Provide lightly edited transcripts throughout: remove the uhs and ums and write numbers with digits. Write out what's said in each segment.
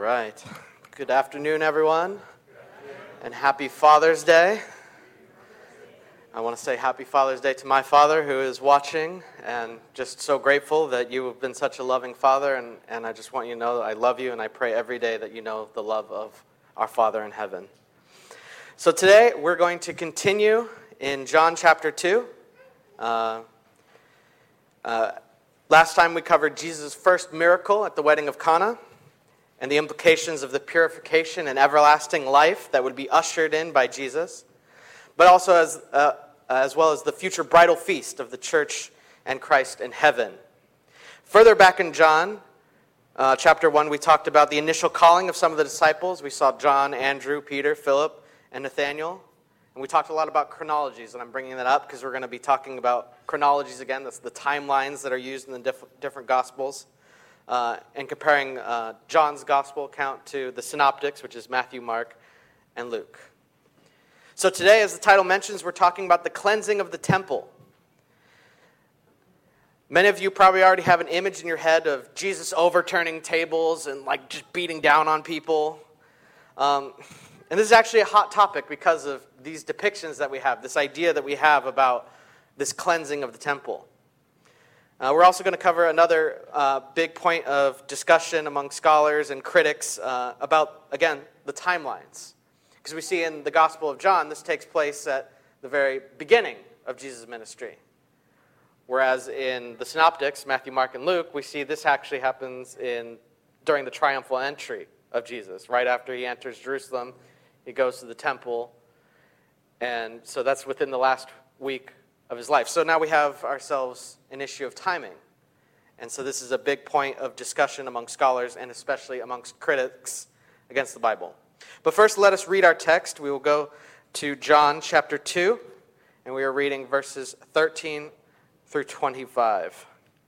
right. Good afternoon, everyone, and happy Father's Day. I want to say happy Father's Day to my father who is watching, and just so grateful that you have been such a loving father, and I just want you to know that I love you, and I pray every day that you know the love of our Father in heaven. So today, we're going to continue in John chapter 2. Last time we covered Jesus' first miracle at the wedding of Cana and the implications of the purification and everlasting life that would be ushered in by Jesus, but also as well as the future bridal feast of the church and Christ in heaven. Further back in John chapter 1, we talked about the initial calling of some of the disciples. We saw John, Andrew, Peter, Philip, and Nathaniel. And we talked a lot about chronologies, and I'm bringing that up because we're going to be talking about chronologies again. That's the timelines that are used in the different Gospels, and comparing John's Gospel account to the Synoptics, which is Matthew, Mark, and Luke. So today, as the title mentions, we're talking about the cleansing of the temple. Many of you probably already have an image in your head of Jesus overturning tables and like just beating down on people. And this is actually a hot topic because of these depictions that we have, this idea that we have about this cleansing of the temple. We're also going to cover another big point of discussion among scholars and critics about, again, the timelines. Because we see in the Gospel of John, this takes place at the very beginning of Jesus' ministry. Whereas in the Synoptics, Matthew, Mark, and Luke, we see this actually happens during the triumphal entry of Jesus. Right after he enters Jerusalem, he goes to the temple, and so that's within the last week of his life. So now we have ourselves an issue of timing. And so this is a big point of discussion among scholars and especially amongst critics against the Bible. But first, let us read our text. We will go to John chapter 2, and we are reading verses 13 through 25.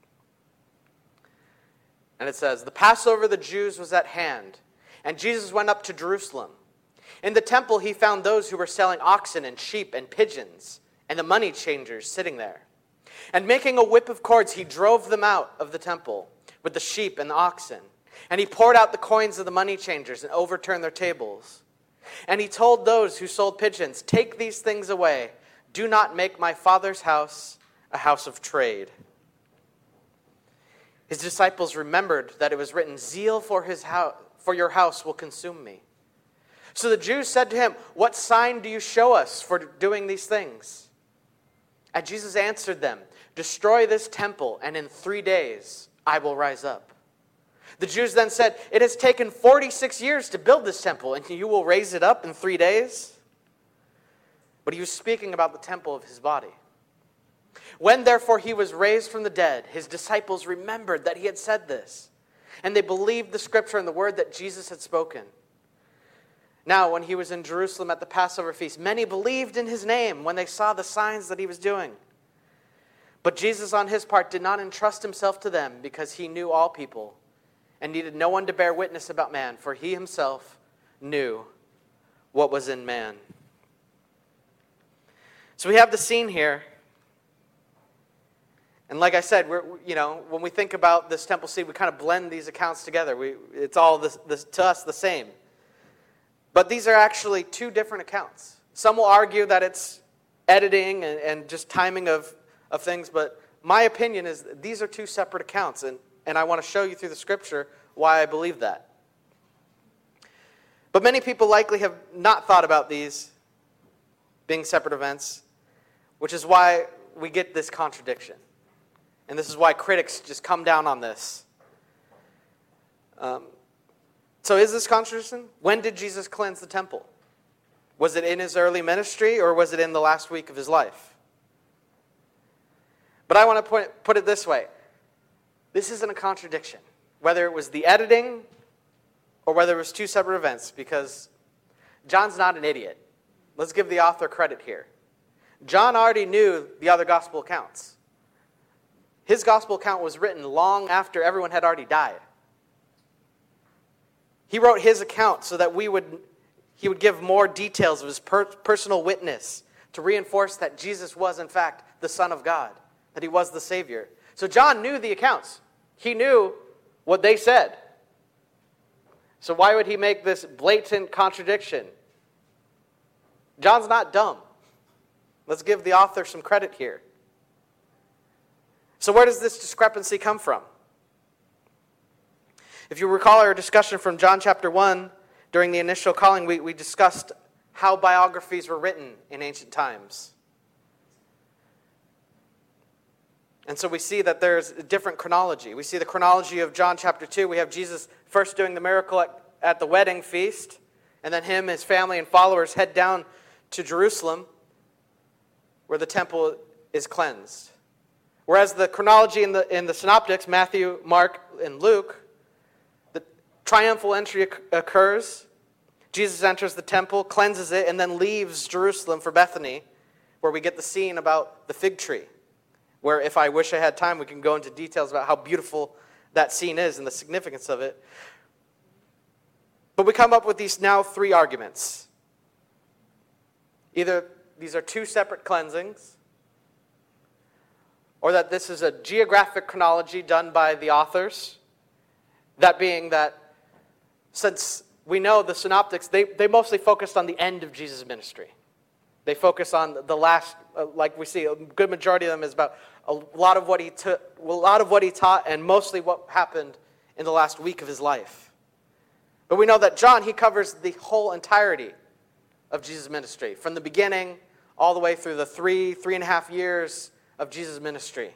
And it says, "The Passover of the Jews was at hand, and Jesus went up to Jerusalem. In the temple he found those who were selling oxen and sheep and pigeons, and the money changers sitting there. And making a whip of cords, he drove them out of the temple with the sheep and the oxen. And he poured out the coins of the money changers and overturned their tables. And he told those who sold pigeons, 'Take these things away. Do not make my Father's house a house of trade.' His disciples remembered that it was written, 'Zeal for your house will consume me.' So the Jews said to him, 'What sign do you show us for doing these things?' And Jesus answered them, 'Destroy this temple, and in 3 days I will rise up.' The Jews then said, 'It has taken 46 years to build this temple, and you will raise it up in 3 days?' But he was speaking about the temple of his body. When therefore he was raised from the dead, his disciples remembered that he had said this, and they believed the scripture and the word that Jesus had spoken. Now, when he was in Jerusalem at the Passover feast, many believed in his name when they saw the signs that he was doing. But Jesus, on his part, did not entrust himself to them because he knew all people and needed no one to bear witness about man, for he himself knew what was in man." So we have the scene here. And like I said, when we think about this temple scene, we kind of blend these accounts together. It's all to us the same. But these are actually two different accounts. Some will argue that it's editing and just timing of things, but my opinion is that these are two separate accounts, and I want to show you through the scripture why I believe that. But many people likely have not thought about these being separate events, which is why we get this contradiction. And this is why critics just come down on this. So is this contradiction? When did Jesus cleanse the temple? Was it in his early ministry, or was it in the last week of his life? But I want to put it this way. This isn't a contradiction, whether it was the editing or whether it was two separate events, because John's not an idiot. Let's give the author credit here. John already knew the other gospel accounts. His gospel account was written long after everyone had already died. He wrote his account so that he would give more details of his personal witness to reinforce that Jesus was, in fact, the Son of God, that he was the Savior. So John knew the accounts. He knew what they said. So why would he make this blatant contradiction? John's not dumb. Let's give the author some credit here. So where does this discrepancy come from? If you recall our discussion from John chapter 1, during the initial calling, we discussed how biographies were written in ancient times. And so we see that there's a different chronology. We see the chronology of John chapter 2. We have Jesus first doing the miracle at the wedding feast, and then him, his family, and followers head down to Jerusalem, where the temple is cleansed. Whereas the chronology in the synoptics, Matthew, Mark, and Luke, the triumphal entry occurs. Jesus enters the temple, cleanses it, and then leaves Jerusalem for Bethany, where we get the scene about the fig tree, where if I wish I had time, we can go into details about how beautiful that scene is and the significance of it. But we come up with these now three arguments. Either these are two separate cleansings, or that this is a geographic chronology done by the authors. That being that since we know the synoptics, they mostly focused on the end of Jesus' ministry. They focus on the last, like we see, a good majority of them is about a lot of what he taught, and mostly what happened in the last week of his life. But we know that John, he covers the whole entirety of Jesus' ministry, from the beginning all the way through the 3.5 years of Jesus' ministry.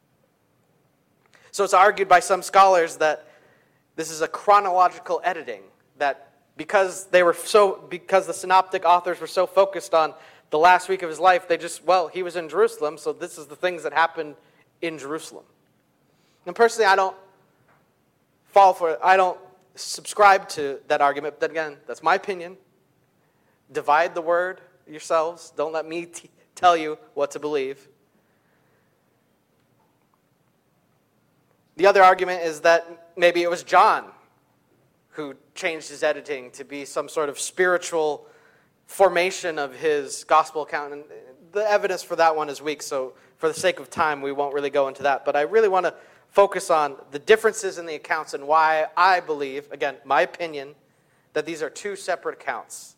So it's argued by some scholars that this is a chronological editing, that because the synoptic authors were so focused on the last week of his life, he was in Jerusalem, so this is the things that happened in Jerusalem. And personally, I don't fall for it. I don't subscribe to that argument, but again, that's my opinion. Divide the word yourselves. Don't let me tell you what to believe. The other argument is that maybe it was John who changed his editing to be some sort of spiritual formation of his gospel account. And the evidence for that one is weak, so for the sake of time, we won't really go into that. But I really want to focus on the differences in the accounts and why I believe, again, my opinion, that these are two separate accounts.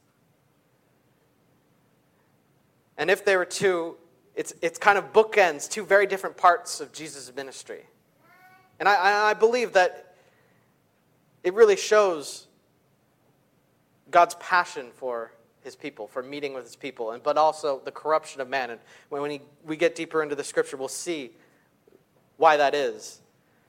And if they were two, it's kind of bookends, two very different parts of Jesus' ministry. And I believe that it really shows God's passion for his people, for meeting with his people, but also the corruption of man. And when we get deeper into the scripture, we'll see why that is.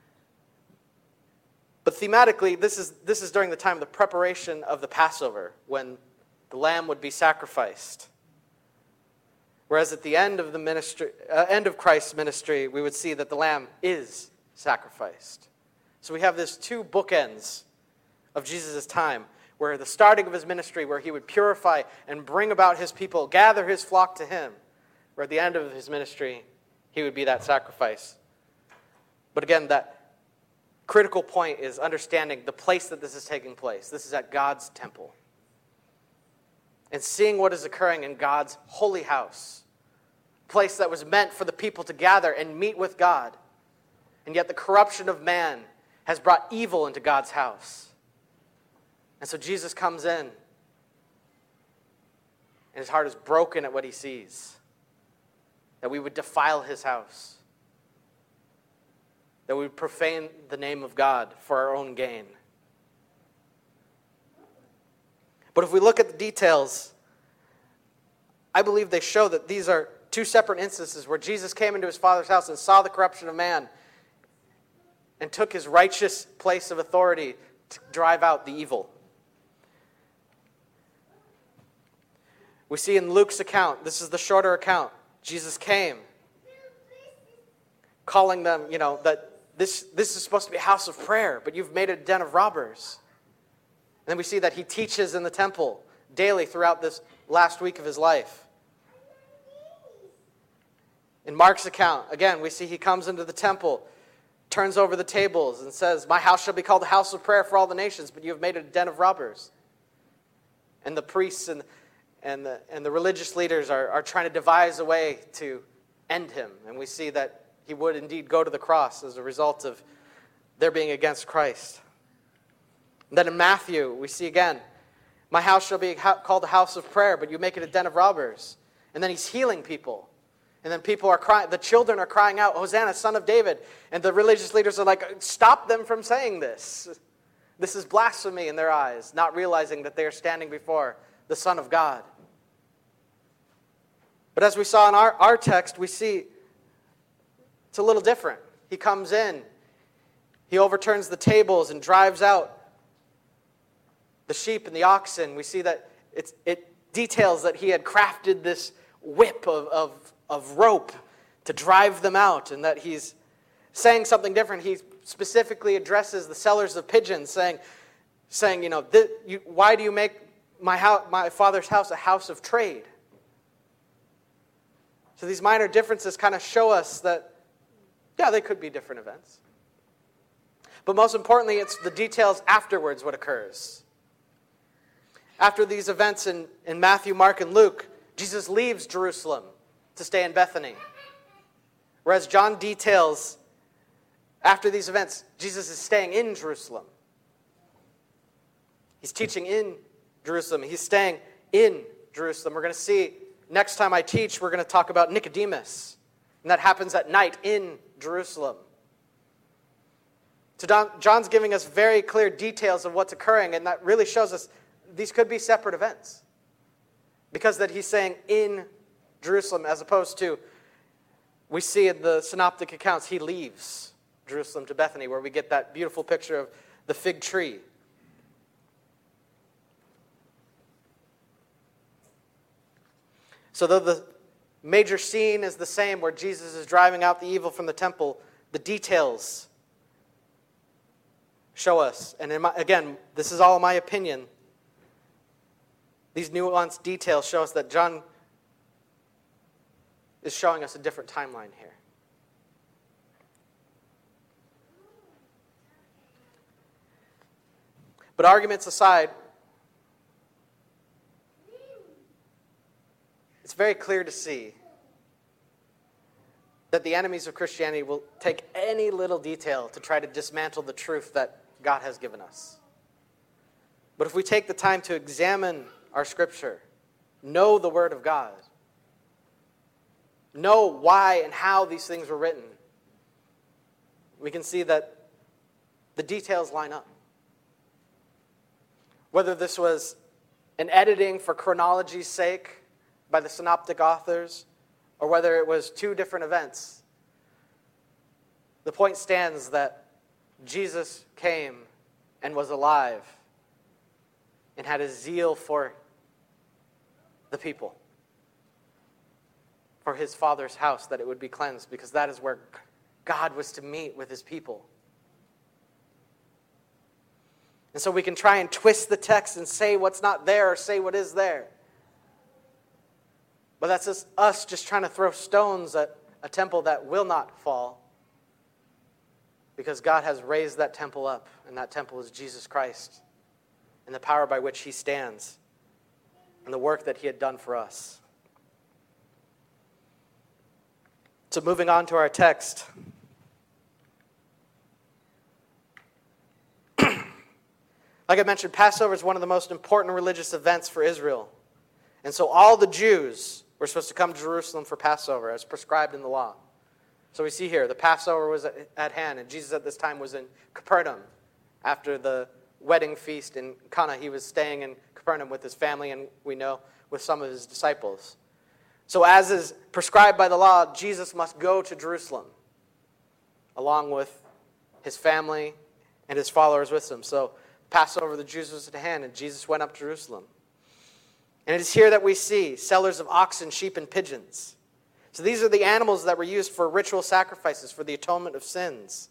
But thematically, this is during the time of the preparation of the Passover, when the lamb would be sacrificed. Whereas at the end of the ministry, end of Christ's ministry, we would see that the lamb is sacrificed. So we have this two bookends of Jesus' time, where the starting of his ministry, where he would purify and bring about his people, gather his flock to him, where at the end of his ministry, he would be that sacrifice. But again, that critical point is understanding the place that this is taking place. This is at God's temple. And seeing what is occurring in God's holy house, a place that was meant for the people to gather and meet with God. And yet the corruption of man has brought evil into God's house. And so Jesus comes in, and his heart is broken at what he sees. That we would defile his house. That we would profane the name of God for our own gain. But if we look at the details, I believe they show that these are two separate instances where Jesus came into his Father's house and saw the corruption of man and took his righteous place of authority to drive out the evil. We see in Luke's account, this is the shorter account, Jesus came, calling them, that this is supposed to be a house of prayer, but you've made it a den of robbers. And then we see that he teaches in the temple daily throughout this last week of his life. In Mark's account, again, we see he comes into the temple, turns over the tables, and says, "My house shall be called a house of prayer for all the nations, but you have made it a den of robbers." And the priests and the religious leaders are trying to devise a way to end him. And we see that he would indeed go to the cross as a result of their being against Christ. And then in Matthew, we see again, my house shall be called a house of prayer, but you make it a den of robbers. And then he's healing people. And then people are crying, the children are crying out, Hosanna, son of David. And the religious leaders are like, stop them from saying this. This is blasphemy in their eyes, not realizing that they are standing before the Son of God. But as we saw in our text, we see it's a little different. He comes in, he overturns the tables and drives out the sheep and the oxen. We see that it details that he had crafted this whip of rope to drive them out, and that he's saying something different. He specifically addresses the sellers of pigeons, saying, why do you make my father's house a house of trade? So these minor differences kind of show us that, yeah, they could be different events. But most importantly, it's the details afterwards what occurs. After these events in Matthew, Mark, and Luke, Jesus leaves Jerusalem to stay in Bethany. Whereas John details, after these events, Jesus is staying in Jerusalem. He's teaching in Jerusalem. He's staying in Jerusalem. We're going to see, next time I teach, we're going to talk about Nicodemus. And that happens at night in Jerusalem. So John's giving us very clear details of what's occurring, and that really shows us these could be separate events. Because that he's saying in Jerusalem, as opposed to, we see in the synoptic accounts, he leaves Jerusalem to Bethany, where we get that beautiful picture of the fig tree. So though the major scene is the same, where Jesus is driving out the evil from the temple, the details show us, and again, this is all my opinion, these nuanced details show us that John is showing us a different timeline here. But arguments aside, it's very clear to see that the enemies of Christianity will take any little detail to try to dismantle the truth that God has given us. But if we take the time to examine our Scripture, know the Word of God, know why and how these things were written, we can see that the details line up. Whether this was an editing for chronology's sake by the synoptic authors, or whether it was two different events, the point stands that Jesus came and was alive and had a zeal for the people, for his Father's house, that it would be cleansed, because that is where God was to meet with his people. And so we can try and twist the text and say what's not there or say what is there. But that's just us just trying to throw stones at a temple that will not fall, because God has raised that temple up, and that temple is Jesus Christ and the power by which he stands and the work that he had done for us. So moving on to our text. Like I mentioned, Passover is one of the most important religious events for Israel. And so all the Jews were supposed to come to Jerusalem for Passover, as prescribed in the law. So we see here, the Passover was at hand, and Jesus at this time was in Capernaum. After the wedding feast in Cana, he was staying in Capernaum with his family, and we know with some of his disciples. So as is prescribed by the law, Jesus must go to Jerusalem, along with his family and his followers with him. So Passover, the Jews was at hand, and Jesus went up to Jerusalem. And it is here that we see sellers of oxen, sheep, and pigeons. So these are the animals that were used for ritual sacrifices for the atonement of sins.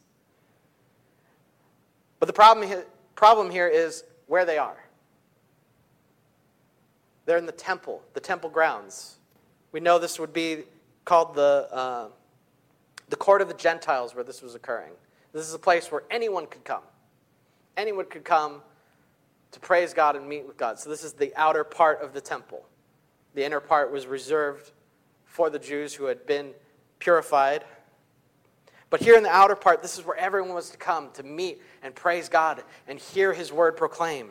But the problem here is where they are. They're in the temple grounds. We know this would be called the court of the Gentiles, where this was occurring. This is a place where anyone could come. Anyone could come to praise God and meet with God. So this is the outer part of the temple. The inner part was reserved for the Jews who had been purified. But here in the outer part, this is where everyone was to come to meet and praise God and hear his word proclaimed.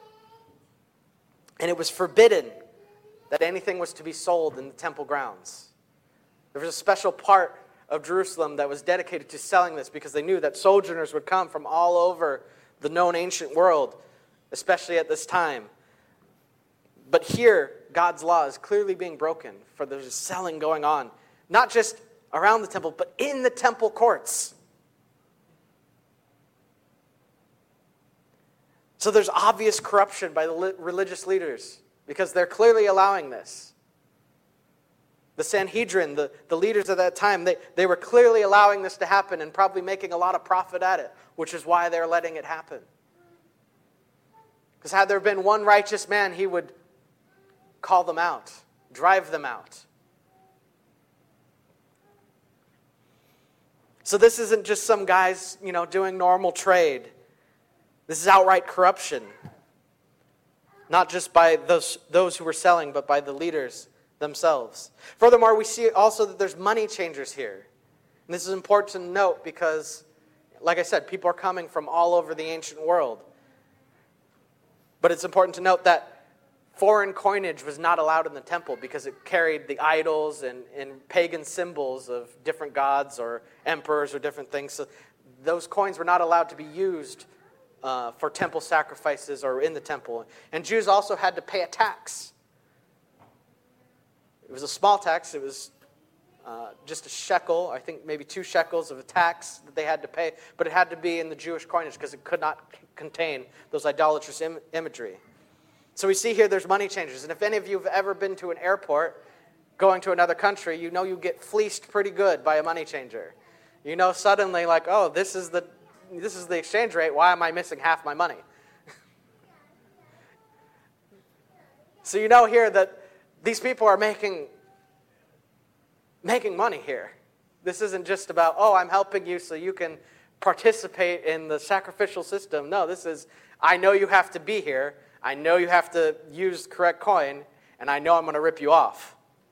And it was forbidden that anything was to be sold in the temple grounds. There was a special part of Jerusalem that was dedicated to selling this because they knew that sojourners would come from all over the known ancient world, especially at this time. But here, God's law is clearly being broken, for there's selling going on, not just around the temple, but in the temple courts. So there's obvious corruption by the religious leaders because they're clearly allowing this. The Sanhedrin, the leaders of that time, they were clearly allowing this to happen and probably making a lot of profit at it, which is why they're letting it happen. Because had there been one righteous man, he would call them out, drive them out. So this isn't just some guys, doing normal trade. This is outright corruption. Not just by those who were selling, but by the leaders themselves. Furthermore, we see also that there's money changers here. And this is important to note because, like I said, people are coming from all over the ancient world. But it's important to note that foreign coinage was not allowed in the temple because it carried the idols and pagan symbols of different gods or emperors or different things. So those coins were not allowed to be used for temple sacrifices or in the temple. And Jews also had to pay a tax. It was a small tax. It was just a shekel, I think maybe 2 shekels of a tax that they had to pay. But it had to be in the Jewish coinage because it could not contain those idolatrous imagery. So we see here there's money changers. And if any of you have ever been to an airport going to another country, you know you get fleeced pretty good by a money changer. You know suddenly like, oh, this is the exchange rate. Why am I missing half my money? So you know here that these people are making money here. This isn't just about, oh, I'm helping you so you can participate in the sacrificial system. No, this is, I know you have to be here. I know you have to use the correct coin, and I know I'm going to rip you off.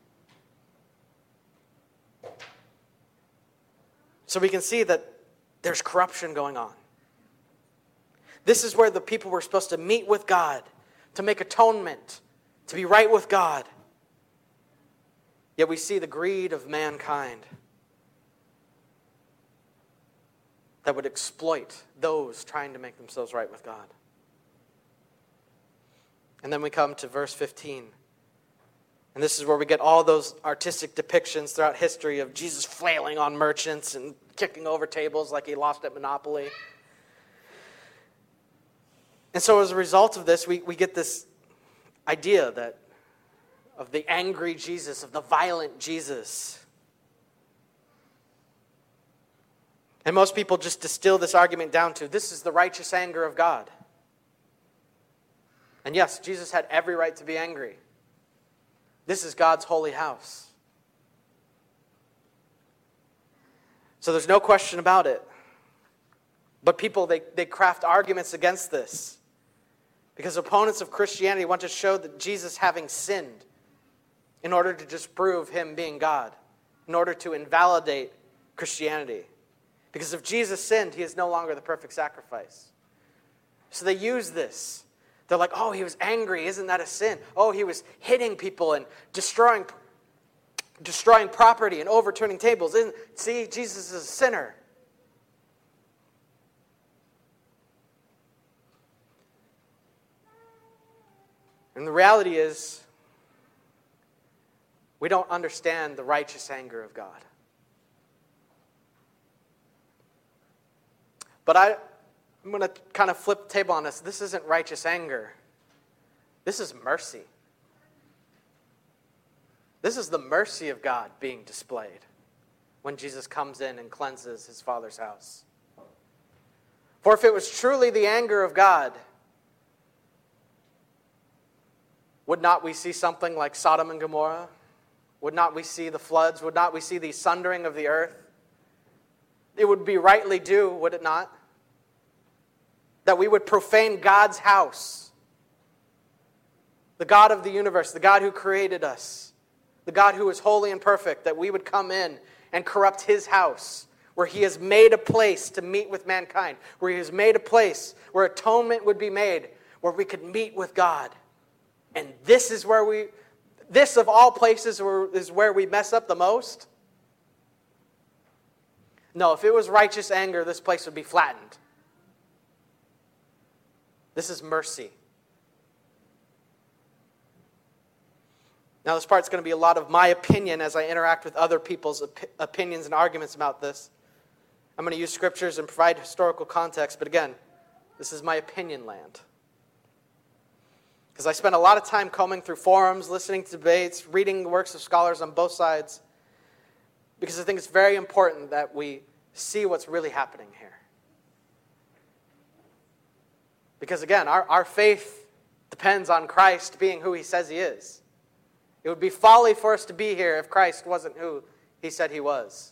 So we can see that there's corruption going on. This is where the people were supposed to meet with God, to make atonement, to be right with God. Yet we see the greed of mankind that would exploit those trying to make themselves right with God. And then we come to verse 15. And this is where we get all those artistic depictions throughout history of Jesus flailing on merchants and kicking over tables like he lost at Monopoly. And so as a result of this, we get this idea of the angry Jesus, of the violent Jesus. And most people just distill this argument down to, this is the righteous anger of God. And yes, Jesus had every right to be angry. This is God's holy house. So there's no question about it. But people, they craft arguments against this. Because opponents of Christianity want to show that Jesus having sinned in order to disprove him being God, in order to invalidate Christianity. Because if Jesus sinned, he is no longer the perfect sacrifice. So they use this. They're like, oh, he was angry. Isn't that a sin? Oh, he was hitting people and destroying property and overturning tables. See, Jesus is a sinner. And the reality is, we don't understand the righteous anger of God. But I'm going to kind of flip the table on this. This isn't righteous anger. This is mercy. This is the mercy of God being displayed when Jesus comes in and cleanses his Father's house. For if it was truly the anger of God, would not we see something like Sodom and Gomorrah? Would not we see the floods? Would not we see the sundering of the earth? It would be rightly due, would it not? That we would profane God's house. The God of the universe, the God who created us, the God who is holy and perfect, that we would come in and corrupt his house where he has made a place to meet with mankind, where he has made a place where atonement would be made, where we could meet with God. And this is where this of all places is where we mess up the most? No, if it was righteous anger, this place would be flattened. This is mercy. Now, this part's going to be a lot of my opinion as I interact with other people's opinions and arguments about this. I'm going to use scriptures and provide historical context, but again, this is my opinion land. Because I spend a lot of time combing through forums, listening to debates, reading the works of scholars on both sides, because I think it's very important that we see what's really happening here. Because again, our faith depends on Christ being who he says he is. It would be folly for us to be here if Christ wasn't who he said he was.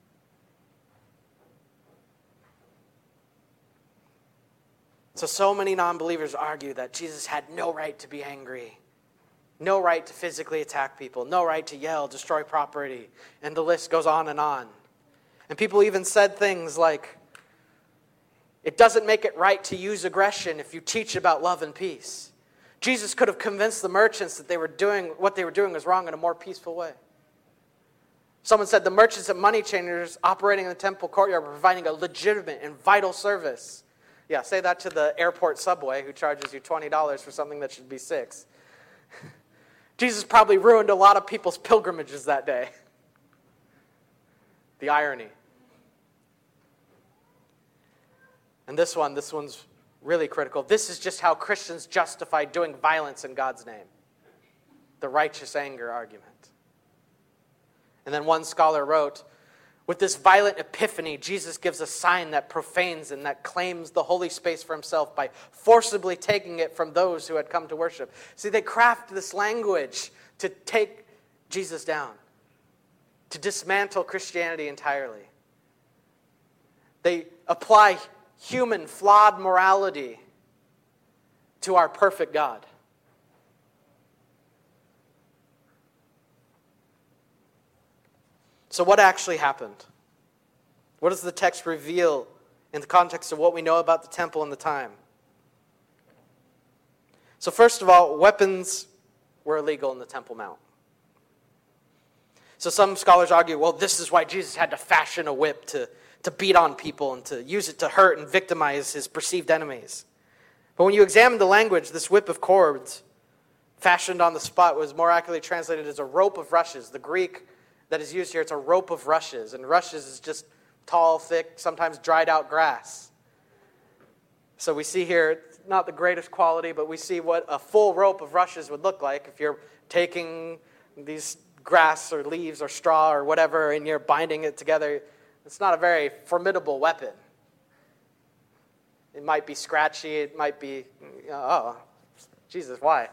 So many non-believers argue that Jesus had no right to be angry, no right to physically attack people, no right to yell, destroy property, and the list goes on. And people even said things like, it doesn't make it right to use aggression if you teach about love and peace. Jesus could have convinced the merchants that what they were doing was wrong in a more peaceful way. Someone said the merchants and money changers operating in the temple courtyard were providing a legitimate and vital service. Yeah, say that to the airport subway who charges you $20 for something that should be $6. Jesus probably ruined a lot of people's pilgrimages that day. The irony. And this one's really critical. This is just how Christians justify doing violence in God's name. The righteous anger argument. And then one scholar wrote, with this violent epiphany, Jesus gives a sign that profanes and that claims the holy space for himself by forcibly taking it from those who had come to worship. See, they craft this language to take Jesus down, to dismantle Christianity entirely. They apply human, flawed morality to our perfect God. So what actually happened? What does the text reveal in the context of what we know about the temple and the time? So first of all, weapons were illegal in the Temple Mount. So some scholars argue, well, this is why Jesus had to fashion a whip to beat on people and to use it to hurt and victimize his perceived enemies. But when you examine the language, this whip of cords fashioned on the spot was more accurately translated as a rope of rushes. The Greek that is used here, it's a rope of rushes. And rushes is just tall, thick, sometimes dried out grass. So we see here, not the greatest quality, but we see what a full rope of rushes would look like if you're taking these grass or leaves or straw or whatever and you're binding it together. It's not a very formidable weapon. It might be scratchy, it might be, oh, Jesus, why?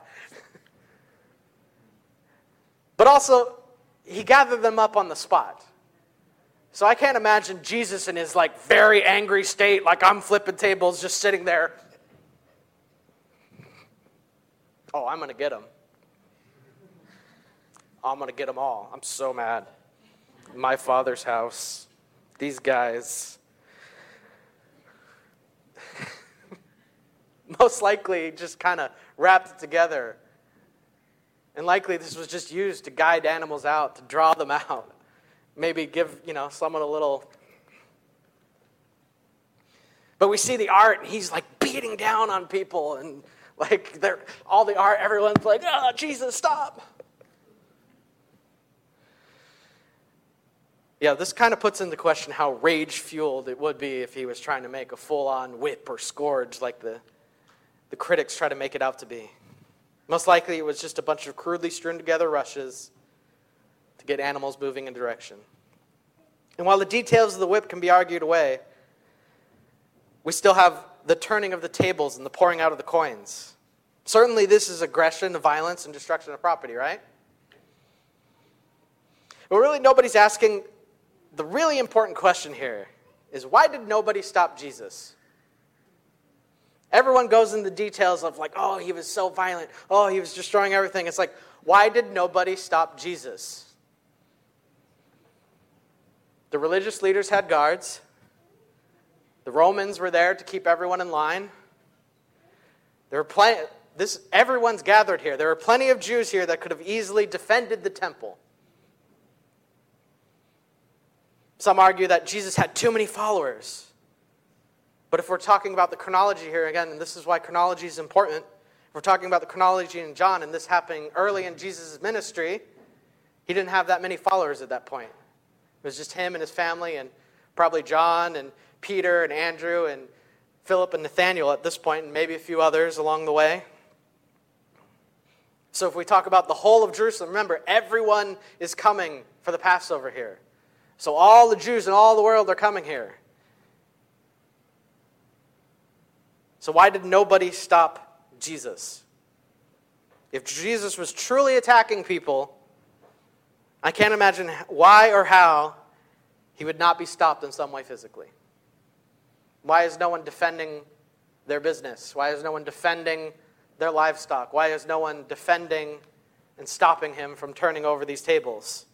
But also, he gathered them up on the spot. So I can't imagine Jesus in his very angry state, like I'm flipping tables, just sitting there. Oh, I'm going to get them. I'm going to get them all. I'm so mad. My Father's house. These guys. Most likely just kind of wrapped it together. And likely this was just used to guide animals out, to draw them out. Maybe give, someone a little. But we see the art, and he's beating down on people. And all the art, everyone's like, oh, Jesus, stop. Yeah, this kind of puts into question how rage-fueled it would be if he was trying to make a full-on whip or scourge like the critics try to make it out to be. Most likely it was just a bunch of crudely strewn together rushes to get animals moving in direction. And while the details of the whip can be argued away, we still have the turning of the tables and the pouring out of the coins. Certainly this is aggression, violence, and destruction of property, right? But really nobody's asking. The really important question here is, why did nobody stop Jesus? Everyone goes into the details of oh, he was so violent. Oh, he was destroying everything. It's why did nobody stop Jesus? The religious leaders had guards. The Romans were there to keep everyone in line. Everyone's gathered here. There were plenty of Jews here that could have easily defended the temple. Some argue that Jesus had too many followers. But if we're talking about the chronology here again, and this is why chronology is important, if we're talking about the chronology in John, and this happening early in Jesus' ministry, he didn't have that many followers at that point. It was just him and his family, and probably John and Peter and Andrew and Philip and Nathaniel at this point, and maybe a few others along the way. So if we talk about the whole of Jerusalem, remember, everyone is coming for the Passover here. So all the Jews in all the world are coming here. So why did nobody stop Jesus? If Jesus was truly attacking people, I can't imagine why or how he would not be stopped in some way physically. Why is no one defending their business? Why is no one defending their livestock? Why is no one defending and stopping him from turning over these tables?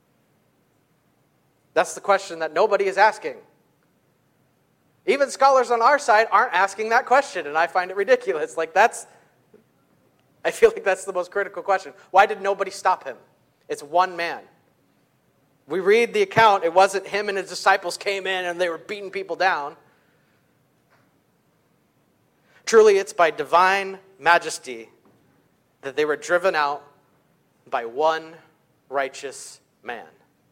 That's the question that nobody is asking. Even scholars on our side aren't asking that question, and I find it ridiculous. I feel like that's the most critical question. Why did nobody stop him? It's one man. We read the account, it wasn't him and his disciples came in and they were beating people down. Truly, it's by divine majesty that they were driven out by one righteous man.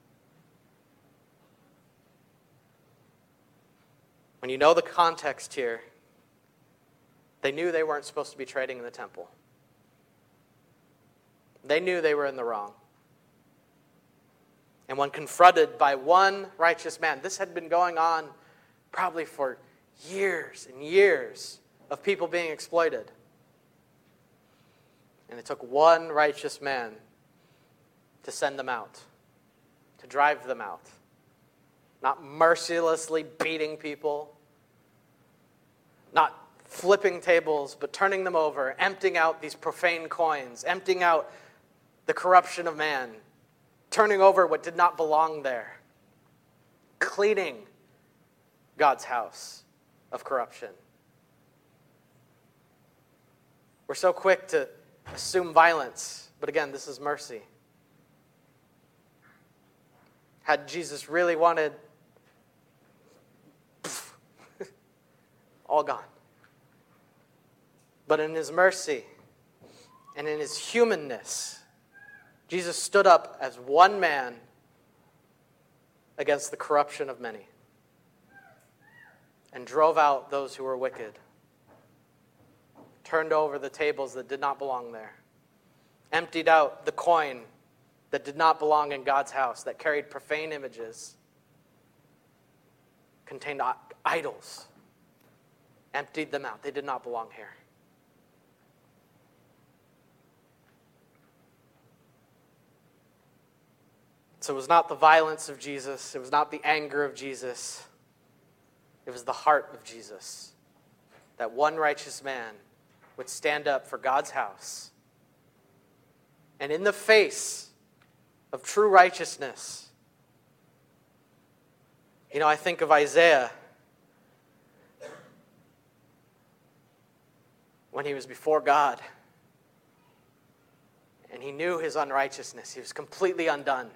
When you know the context here, they knew they weren't supposed to be trading in the temple. They knew they were in the wrong. And when confronted by one righteous man, this had been going on probably for years and years of people being exploited. And it took one righteous man to send them out, to drive them out. Not mercilessly beating people, not flipping tables, but turning them over, emptying out these profane coins, emptying out the corruption of man, turning over what did not belong there, cleaning God's house of corruption. We're so quick to assume violence, but again, this is mercy. Had Jesus really wanted, all gone. But in his mercy and in his humanness, Jesus stood up as one man against the corruption of many and drove out those who were wicked, turned over the tables that did not belong there, emptied out the coin that did not belong in God's house, that carried profane images, contained idols, emptied them out. They did not belong here. So it was not the violence of Jesus. It was not the anger of Jesus. It was the heart of Jesus. That one righteous man would stand up for God's house. And in the face of true righteousness, I think of Isaiah when he was before God. And he knew his unrighteousness. He was completely undone.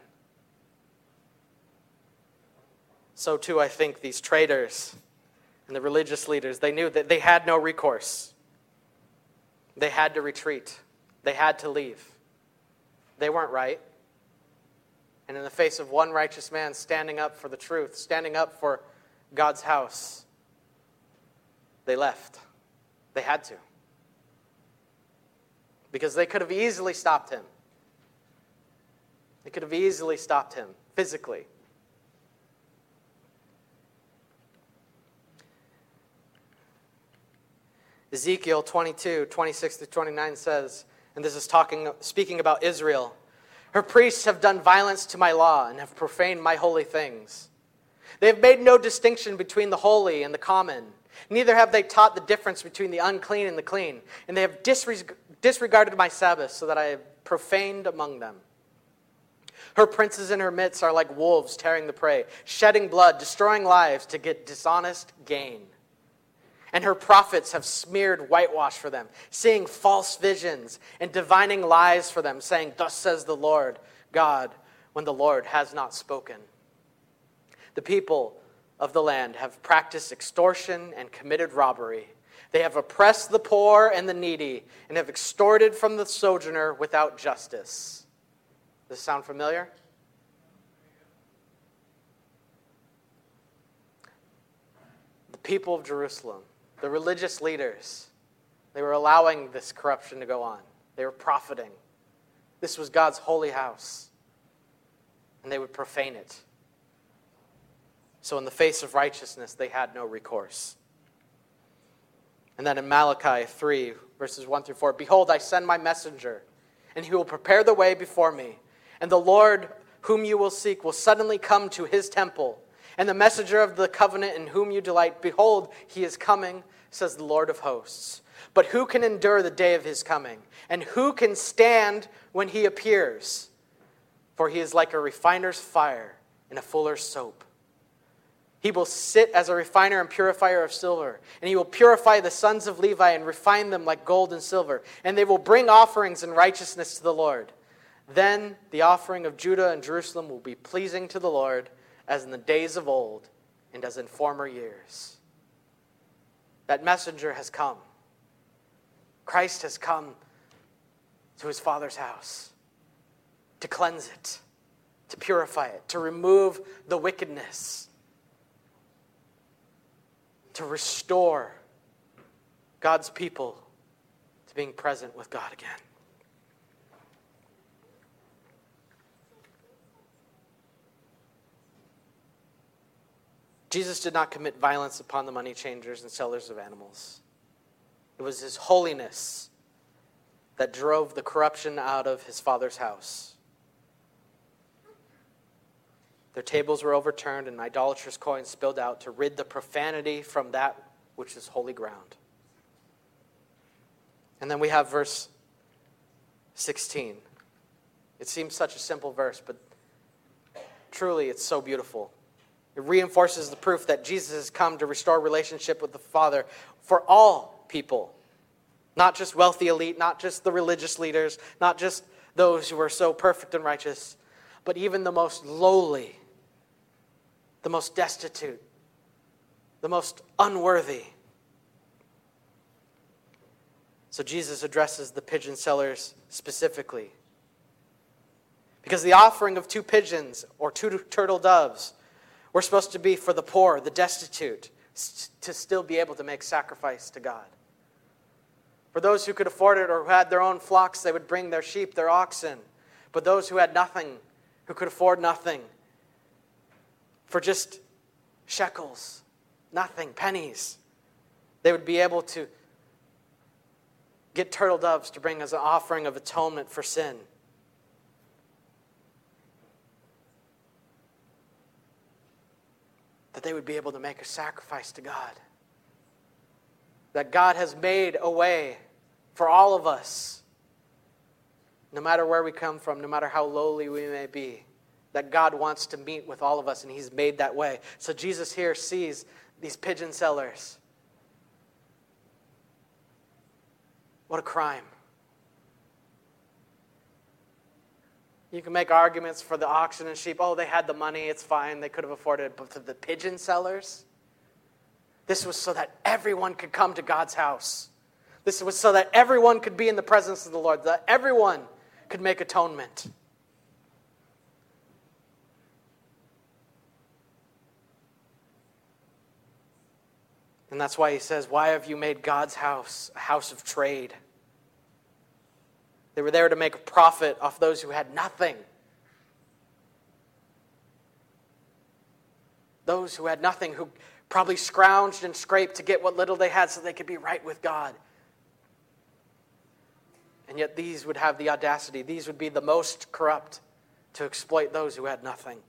So too, I think these traitors and the religious leaders, they knew that they had no recourse. They had to retreat. They had to leave. They weren't right. And in the face of one righteous man standing up for the truth, standing up for God's house, they left. They had to. Because they could have easily stopped him. They could have easily stopped him physically. Ezekiel 22, 26 through 29 says, and this is speaking about Israel, her priests have done violence to my law and have profaned my holy things. They have made no distinction between the holy and the common. Neither have they taught the difference between the unclean and the clean. And they have disregarded my Sabbath so that I have profaned among them. Her princes in her midst are like wolves tearing the prey, shedding blood, destroying lives to get dishonest gain. And her prophets have smeared whitewash for them, seeing false visions and divining lies for them, saying, "Thus says the Lord God," when the Lord has not spoken. The people of the land have practiced extortion and committed robbery. They have oppressed the poor and the needy and have extorted from the sojourner without justice. Does this sound familiar? The people of Jerusalem, the religious leaders, they were allowing this corruption to go on. They were profiting. This was God's holy house, and they would profane it. So in the face of righteousness, they had no recourse. And then in Malachi 3, verses 1 through 4, "Behold, I send my messenger, and he will prepare the way before me. And the Lord whom you will seek will suddenly come to his temple. And the messenger of the covenant in whom you delight, behold, he is coming, says the Lord of hosts. But who can endure the day of his coming? And who can stand when he appears? For he is like a refiner's fire and a fuller's soap. He will sit as a refiner and purifier of silver, and he will purify the sons of Levi and refine them like gold and silver, and they will bring offerings in righteousness to the Lord. Then the offering of Judah and Jerusalem will be pleasing to the Lord, as in the days of old and as in former years." That messenger has come. Christ has come to his Father's house to cleanse it, to purify it, to remove the wickedness, to restore God's people to being present with God again. Jesus did not commit violence upon the money changers and sellers of animals. It was his holiness that drove the corruption out of his Father's house. Their tables were overturned and idolatrous coins spilled out to rid the profanity from that which is holy ground. And then we have verse 16. It seems such a simple verse, but truly it's so beautiful. It reinforces the proof that Jesus has come to restore relationship with the Father for all people. Not just wealthy elite, not just the religious leaders, not just those who are so perfect and righteous, but even the most lowly, the most destitute, the most unworthy. So Jesus addresses the pigeon sellers specifically. Because the offering of 2 pigeons or 2 turtle doves were supposed to be for the poor, the destitute, to still be able to make sacrifice to God. For those who could afford it or who had their own flocks, they would bring their sheep, their oxen. But those who had nothing, who could afford nothing, for just shekels, nothing, pennies, they would be able to get turtle doves to bring as an offering of atonement for sin. That they would be able to make a sacrifice to God. That God has made a way for all of us, no matter where we come from, no matter how lowly we may be, that God wants to meet with all of us, and he's made that way. So Jesus here sees these pigeon sellers. What a crime. You can make arguments for the oxen and sheep. Oh, they had the money, it's fine, they could have afforded it. But for the pigeon sellers, this was so that everyone could come to God's house. This was so that everyone could be in the presence of the Lord, that everyone could make atonement. And that's why he says, "Why have you made God's house a house of trade?" They were there to make a profit off those who had nothing. Those who had nothing, who probably scrounged and scraped to get what little they had so they could be right with God. And yet these would have the audacity, these would be the most corrupt to exploit those who had nothing.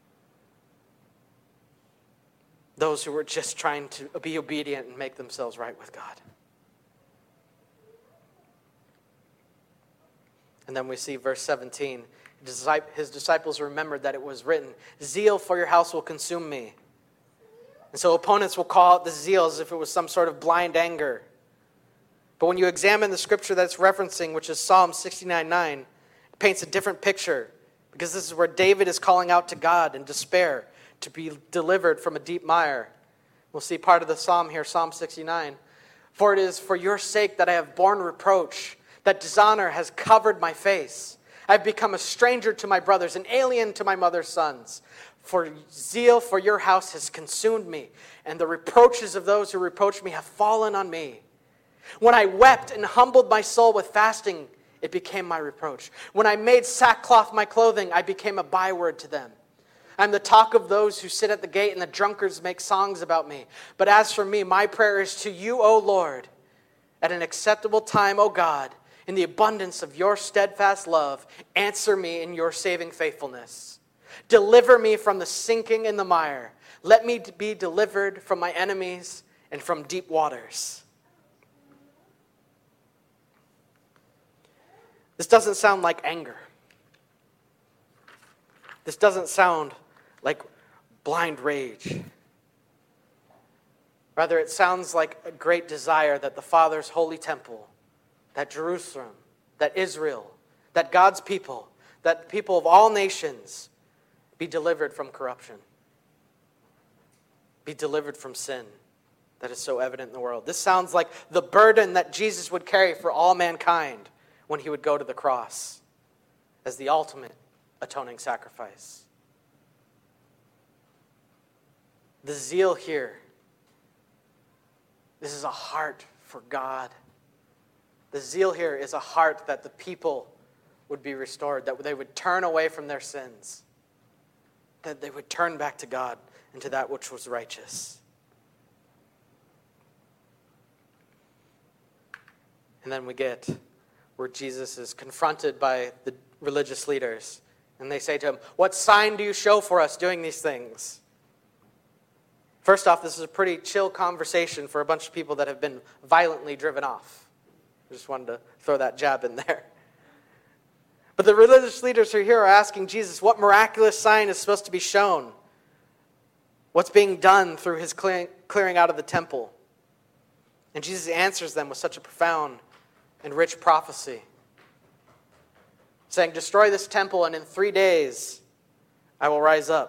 Those who were just trying to be obedient and make themselves right with God. And then we see verse 17. His disciples remembered that it was written, "Zeal for your house will consume me." And so opponents will call out the zeal as if it was some sort of blind anger. But when you examine the scripture that's referencing, which is Psalm 69:9, it paints a different picture, because this is where David is calling out to God in despair to be delivered from a deep mire. We'll see part of the psalm here, Psalm 69. "For it is for your sake that I have borne reproach, that dishonor has covered my face. I have become a stranger to my brothers, an alien to my mother's sons. For zeal for your house has consumed me, and the reproaches of those who reproach me have fallen on me. When I wept and humbled my soul with fasting, it became my reproach. When I made sackcloth my clothing, I became a byword to them. I am the talk of those who sit at the gate, and the drunkards make songs about me. But as for me, my prayer is to you, O Lord. At an acceptable time, O God, in the abundance of your steadfast love, answer me in your saving faithfulness. Deliver me from the sinking in the mire. Let me be delivered from my enemies and from deep waters." This doesn't sound like anger. This doesn't sound like blind rage. Rather, it sounds like a great desire that the Father's holy temple, that Jerusalem, that Israel, that God's people, that the people of all nations be delivered from corruption, be delivered from sin that is so evident in the world. This sounds like the burden that Jesus would carry for all mankind when he would go to the cross as the ultimate atoning sacrifice. The zeal here, this is a heart for God. The zeal here is a heart that the people would be restored, that they would turn away from their sins, that they would turn back to God and to that which was righteous. And then we get where Jesus is confronted by the religious leaders, and they say to him, "What sign do you show for us doing these things?" First off, this is a pretty chill conversation for a bunch of people that have been violently driven off. I just wanted to throw that jab in there. But the religious leaders who are here are asking Jesus, what miraculous sign is supposed to be shown? What's being done through his clearing out of the temple? And Jesus answers them with such a profound and rich prophecy, saying, "Destroy this temple, and in 3 days I will rise up."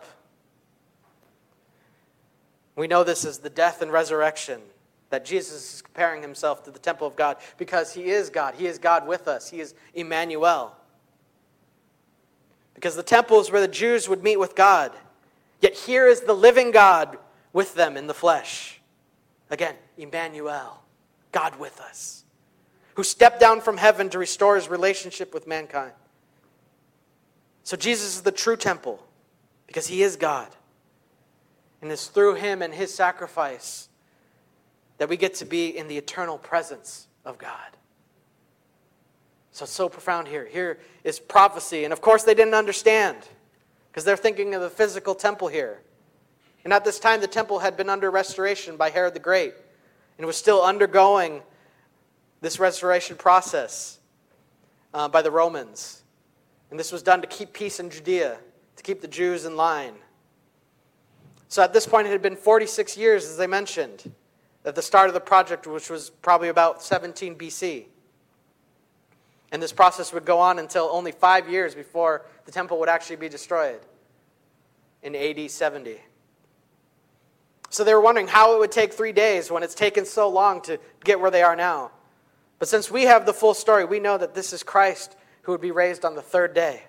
We know this as the death and resurrection, that Jesus is comparing himself to the temple of God because he is God. He is God with us. He is Emmanuel. Because the temple is where the Jews would meet with God. Yet here is the living God with them in the flesh. Again, Emmanuel, God with us, who stepped down from heaven to restore his relationship with mankind. So Jesus is the true temple because he is God. And it's through him and his sacrifice that we get to be in the eternal presence of God. So it's so profound here. Here is prophecy. And of course they didn't understand because they're thinking of the physical temple here. And at this time the temple had been under restoration by Herod the Great and was still undergoing this restoration process by the Romans. And this was done to keep peace in Judea, to keep the Jews in line. So at this point, it had been 46 years, as they mentioned, at the start of the project, which was probably about 17 BC. And this process would go on until only 5 years before the temple would actually be destroyed in AD 70. So they were wondering how it would take 3 days when it's taken so long to get where they are now. But since we have the full story, we know that this is Christ who would be raised on the third day.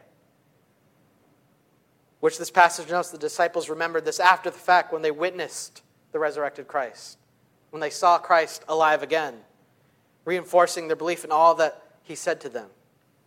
Which this passage notes the disciples remembered this after the fact when they witnessed the resurrected Christ. When they saw Christ alive again, reinforcing their belief in all that he said to them.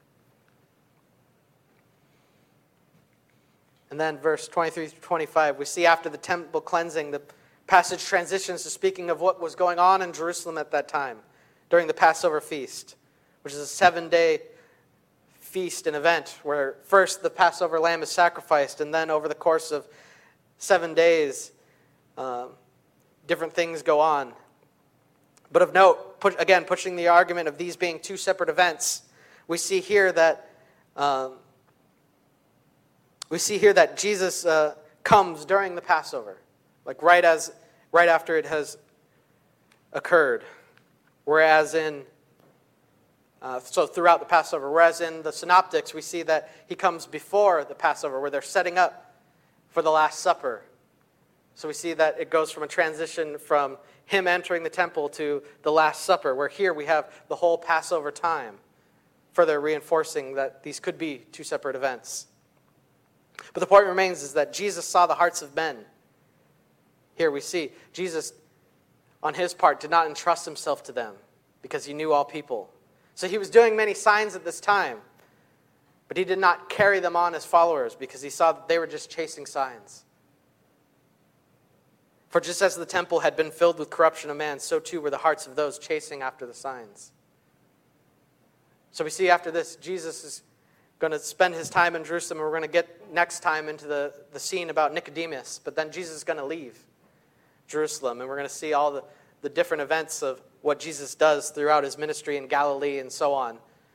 And then verse 23 to 25, we see after the temple cleansing, the passage transitions to speaking of what was going on in Jerusalem at that time during the Passover feast, which is a 7-day feast and event where first the Passover lamb is sacrificed, and then over the course of 7 days, different things go on. But of note, pushing the argument of these being two separate events, we see here that We see here that Jesus comes during the Passover, like right after it has occurred. Whereas so throughout the Passover, whereas in the Synoptics we see that he comes before the Passover, where they're setting up for the Last Supper. So we see that it goes from a transition from him entering the temple to the Last Supper, where here we have the whole Passover time, further reinforcing that these could be two separate events. But the point remains is that Jesus saw the hearts of men. Here we see Jesus, on his part, did not entrust himself to them because he knew all people. So he was doing many signs at this time, but he did not carry them on as followers because he saw that they were just chasing signs. For just as the temple had been filled with corruption of man, so too were the hearts of those chasing after the signs. So we see after this, Jesus is going to spend his time in Jerusalem, and we're going to get next time into the scene about Nicodemus. But then Jesus is going to leave Jerusalem, and we're going to see all the different events of what Jesus does throughout his ministry in Galilee and so on.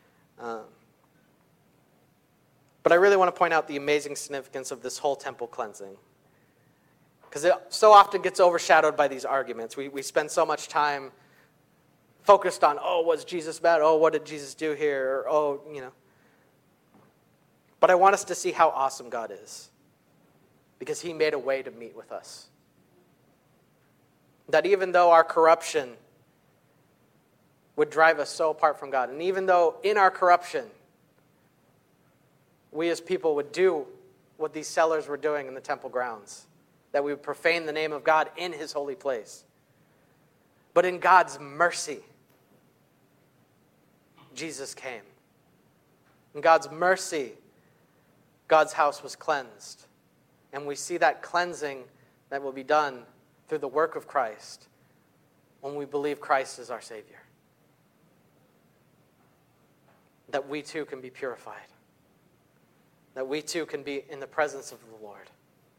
But I really want to point out the amazing significance of this whole temple cleansing, because it so often gets overshadowed by these arguments. We spend so much time focused on, oh, was Jesus bad? Oh, what did Jesus do here? Or, oh, But I want us to see how awesome God is, because he made a way to meet with us. That even though our corruption would drive us so apart from God, and even though in our corruption we as people would do what these sellers were doing in the temple grounds, that we would profane the name of God in his holy place, but in God's mercy, Jesus came. In God's mercy, God's house was cleansed. And we see that cleansing that will be done through the work of Christ when we believe Christ is our Savior. That we too can be purified. That we too can be in the presence of the Lord.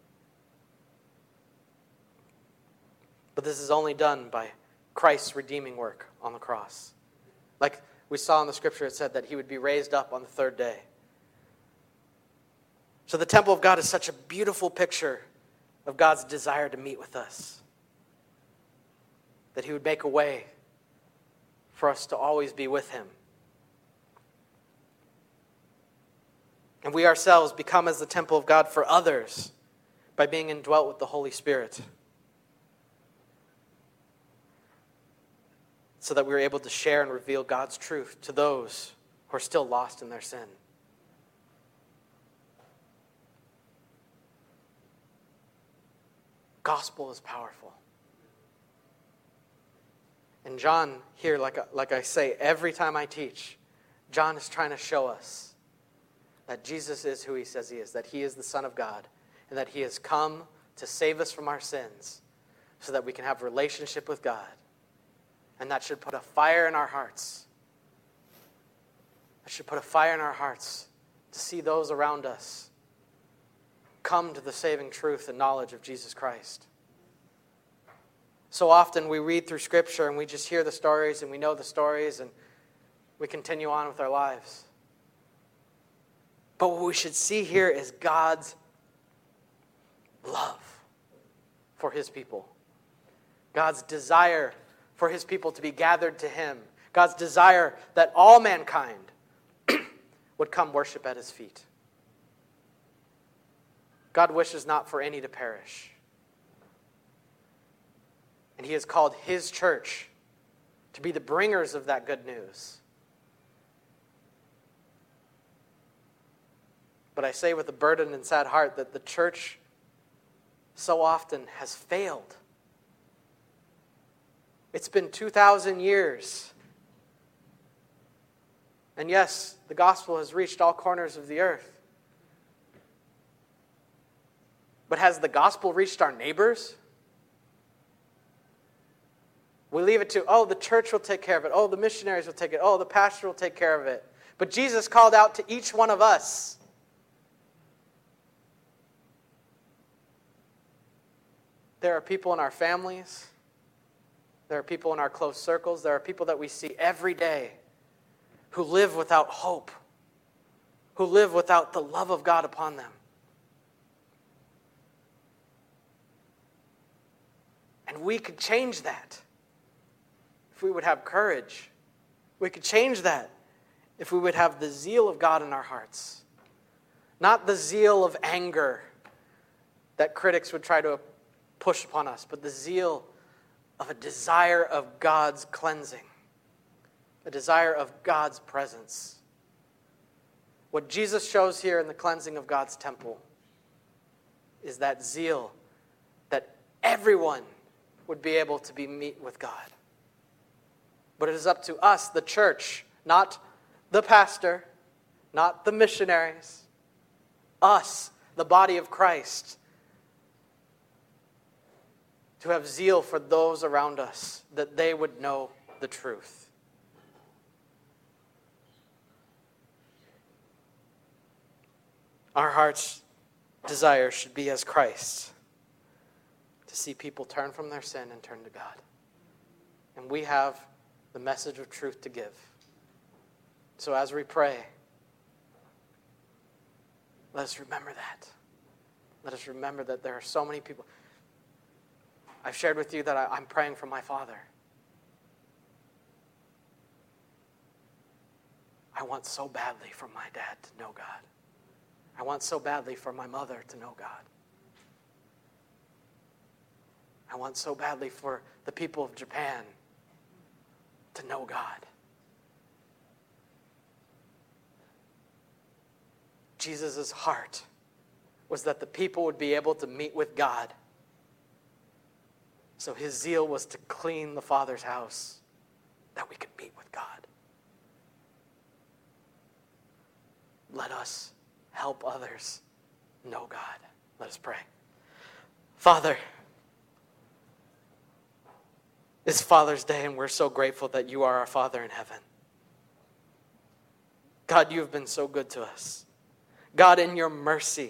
But this is only done by Christ's redeeming work on the cross. Like we saw in the scripture, it said that he would be raised up on the third day. So the temple of God is such a beautiful picture of God's desire to meet with us. That he would make a way for us to always be with him. And we ourselves become as the temple of God for others by being indwelt with the Holy Spirit. So that we're able to share and reveal God's truth to those who are still lost in their sin. Gospel is powerful. And John here, like I say, every time I teach, John is trying to show us that Jesus is who he says he is, that he is the Son of God, and that he has come to save us from our sins so that we can have a relationship with God. And that should put a fire in our hearts. That should put a fire in our hearts to see those around us come to the saving truth and knowledge of Jesus Christ. So often we read through Scripture and we just hear the stories and we know the stories and we continue on with our lives. But what we should see here is God's love for his people. God's desire for his people to be gathered to him. God's desire that all mankind would come worship at his feet. God wishes not for any to perish. And he has called his church to be the bringers of that good news. But I say with a burdened and sad heart that the church so often has failed. It's been 2,000 years. And yes, the gospel has reached all corners of the earth. But has the gospel reached our neighbors? We leave it to, the church will take care of it. The missionaries will take it. The pastor will take care of it. But Jesus called out to each one of us. There are people in our families. There are people in our close circles. There are people that we see every day who live without hope, who live without the love of God upon them. And we could change that if we would have courage. We could change that if we would have the zeal of God in our hearts. Not the zeal of anger that critics would try to push upon us, but the zeal of a desire of God's cleansing, a desire of God's presence. What Jesus shows here in the cleansing of God's temple is that zeal that everyone would be able to be meet with God. But it is up to us, the church, not the pastor, not the missionaries, us, the body of Christ, to have zeal for those around us, that they would know the truth. Our heart's desire should be as Christ, to see people turn from their sin and turn to God. And we have the message of truth to give. So as we pray, let us remember that. Let us remember that there are so many people. I've shared with you that I'm praying for my father. I want so badly for my dad to know God. I want so badly for my mother to know God. I want so badly for the people of Japan to know God. Jesus' heart was that the people would be able to meet with God. So his zeal was to clean the Father's house, that we could meet with God. Let us help others know God. Let us pray. Father, it's Father's Day, and we're so grateful that you are our Father in heaven. God, you have been so good to us. God, in your mercy,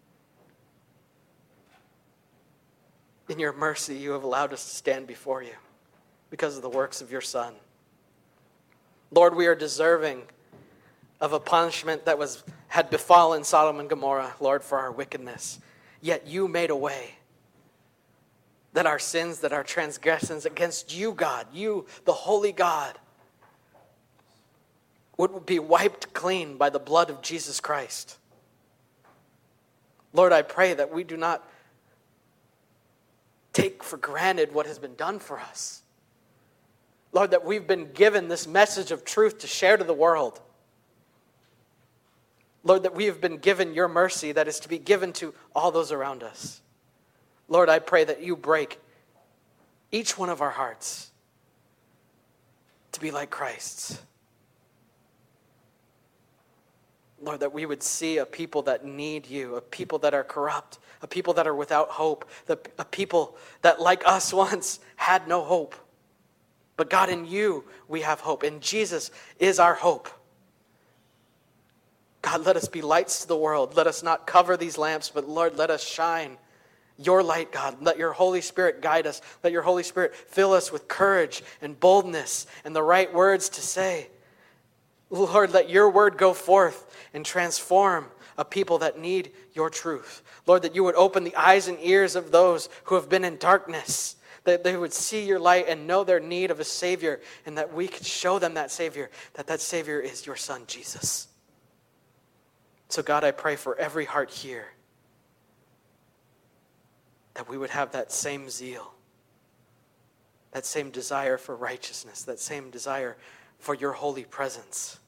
you have allowed us to stand before you because of the works of your Son. Lord, we are deserving of a punishment that had befallen Sodom and Gomorrah, Lord, for our wickedness. Yet you made a way that our sins, that our transgressions against you, God, you, the holy God, would be wiped clean by the blood of Jesus Christ. Lord, I pray that we do not take for granted what has been done for us. Lord, that we've been given this message of truth to share to the world. Lord, that we have been given your mercy that is to be given to all those around us. Lord, I pray that you break each one of our hearts to be like Christ's. Lord, that we would see a people that need you, a people that are corrupt, a people that are without hope, a people that, like us once, had no hope. But God, in you, we have hope. And Jesus is our hope. God, let us be lights to the world. Let us not cover these lamps, but Lord, let us shine your light, God. Let your Holy Spirit guide us. Let your Holy Spirit fill us with courage and boldness and the right words to say. Lord, let your word go forth and transform a people that need your truth. Lord, that you would open the eyes and ears of those who have been in darkness, that they would see your light and know their need of a Savior, and that we could show them that Savior, that Savior is your Son, Jesus. So God, I pray for every heart here that we would have that same zeal, that same desire for righteousness, that same desire for your holy presence.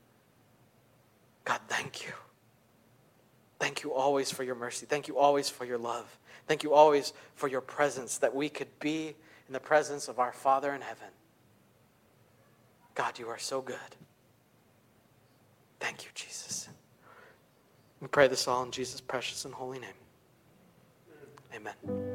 God, thank you. Thank you always for your mercy. Thank you always for your love. Thank you always for your presence, that we could be in the presence of our Father in heaven. God, you are so good. Thank you, Jesus. We pray this all in Jesus' precious and holy name. Amen.